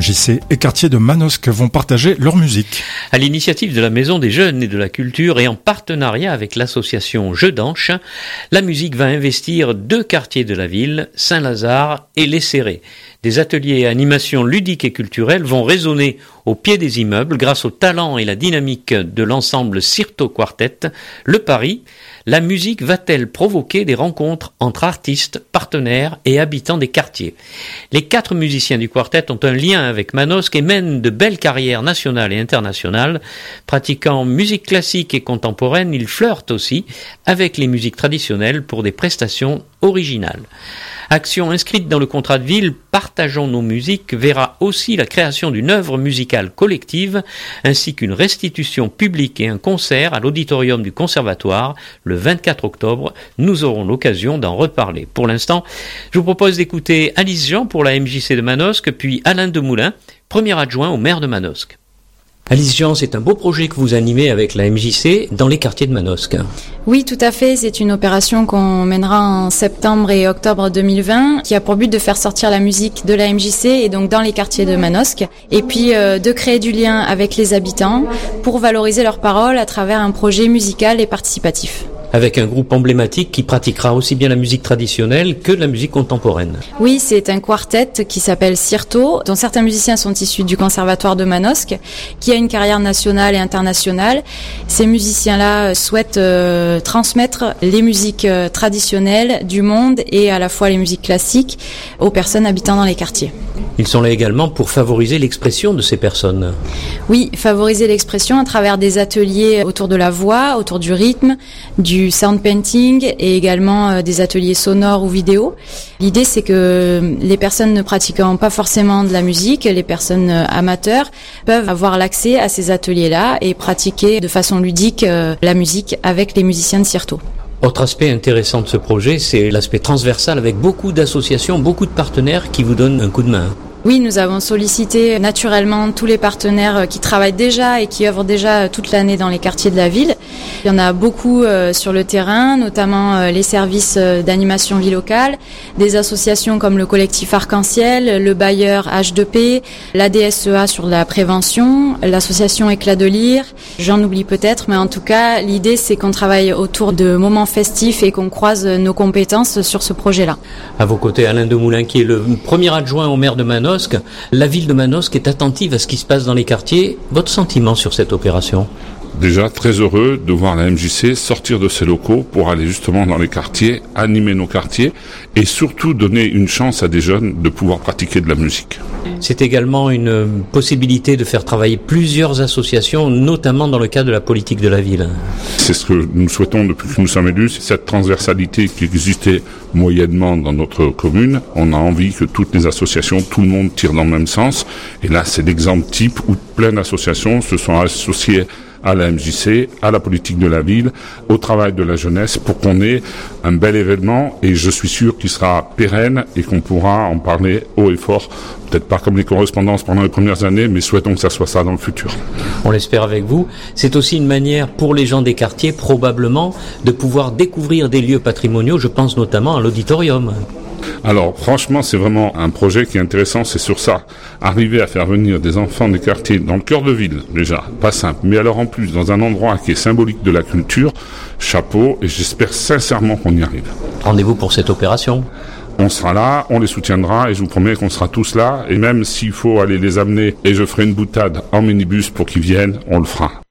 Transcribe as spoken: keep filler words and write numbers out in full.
M J C et quartier de Manosque vont partager leur musique. À l'initiative de la Maison des Jeunes et de la Culture et en partenariat avec l'association Jeux d'Anche, la musique va investir deux quartiers de la ville, Saint-Lazare et Les Serrés. Des ateliers et animations ludiques et culturelles vont résonner au pied des immeubles grâce au talent et la dynamique de l'ensemble Sirto Quartet. Le pari, la musique va-t-elle provoquer des rencontres entre artistes, partenaires et habitants des quartiers? Les quatre musiciens du quartet ont un lien avec Manosque et mènent de belles carrières nationales et internationales. Pratiquant musique classique et contemporaine, ils flirtent aussi avec les musiques traditionnelles pour des prestations originales. Action inscrite dans le contrat de ville Partageons nos musiques verra aussi la création d'une œuvre musicale collective ainsi qu'une restitution publique et un concert à l'auditorium du Conservatoire le vingt-quatre octobre. Nous aurons l'occasion d'en reparler. Pour l'instant, je vous propose d'écouter Alice Jean pour la M J C de Manosque, puis Alain Demoulin, premier adjoint au maire de Manosque. Alice Jean, c'est un beau projet que vous animez avec la M J C dans les quartiers de Manosque. Oui, tout à fait. C'est une opération qu'on mènera en septembre et octobre deux mille vingt qui a pour but de faire sortir la musique de la M J C et donc dans les quartiers de Manosque et puis euh, de créer du lien avec les habitants pour valoriser leurs paroles à travers un projet musical et participatif. Avec un groupe emblématique qui pratiquera aussi bien la musique traditionnelle que la musique contemporaine. Oui, c'est un quartet qui s'appelle Sirto, dont certains musiciens sont issus du Conservatoire de Manosque, qui a une carrière nationale et internationale. Ces musiciens-là souhaitent euh, transmettre les musiques euh, traditionnelles du monde et à la fois les musiques classiques aux personnes habitant dans les quartiers. Ils sont là également pour favoriser l'expression de ces personnes. Oui, favoriser l'expression à travers des ateliers autour de la voix, autour du rythme, du sound painting et également des ateliers sonores ou vidéo. L'idée, c'est que les personnes ne pratiquant pas forcément de la musique, les personnes amateurs, peuvent avoir l'accès à ces ateliers-là et pratiquer de façon ludique la musique avec les musiciens de Sirto. Autre aspect intéressant de ce projet, c'est l'aspect transversal avec beaucoup d'associations, beaucoup de partenaires qui vous donnent un coup de main. Oui, nous avons sollicité naturellement tous les partenaires qui travaillent déjà et qui œuvrent déjà toute l'année dans les quartiers de la ville. Il y en a beaucoup euh, sur le terrain, notamment euh, les services euh, d'animation vie locale, des associations comme le collectif Arc-en-Ciel, le bailleur H deux P, la D S E A sur la prévention, l'association Éclat de Lire. J'en oublie peut-être, mais en tout cas, l'idée c'est qu'on travaille autour de moments festifs et qu'on croise nos compétences sur ce projet-là. À vos côtés, Alain Demoulin, qui est le premier adjoint au maire de Manosque. La ville de Manosque est attentive à ce qui se passe dans les quartiers. Votre sentiment sur cette opération ? Déjà très heureux de voir la M J C sortir de ses locaux pour aller justement dans les quartiers, animer nos quartiers et surtout donner une chance à des jeunes de pouvoir pratiquer de la musique. C'est également une possibilité de faire travailler plusieurs associations, notamment dans le cadre de la politique de la ville. C'est ce que nous souhaitons depuis que nous sommes élus, c'est cette transversalité qui existait moyennement dans notre commune. On a envie que toutes les associations, tout le monde tire dans le même sens. Et là, c'est l'exemple type où plein d'associations se sont associées à la M J C, à la politique de la ville, au travail de la jeunesse pour qu'on ait un bel événement et je suis sûr qu'il sera pérenne et qu'on pourra en parler haut et fort. Peut-être pas comme les correspondances pendant les premières années, mais souhaitons que ça soit ça dans le futur. On l'espère avec vous. C'est aussi une manière pour les gens des quartiers, probablement, de pouvoir découvrir des lieux patrimoniaux. Je pense notamment à l'auditorium. Alors franchement, c'est vraiment un projet qui est intéressant, c'est sur ça. Arriver à faire venir des enfants des quartiers dans le cœur de ville, déjà, pas simple. Mais alors en plus, dans un endroit qui est symbolique de la culture, chapeau, et j'espère sincèrement qu'on y arrive. Rendez-vous pour cette opération. On sera là, on les soutiendra et je vous promets qu'on sera tous là. Et même s'il faut aller les amener et je ferai une boutade en minibus pour qu'ils viennent, on le fera.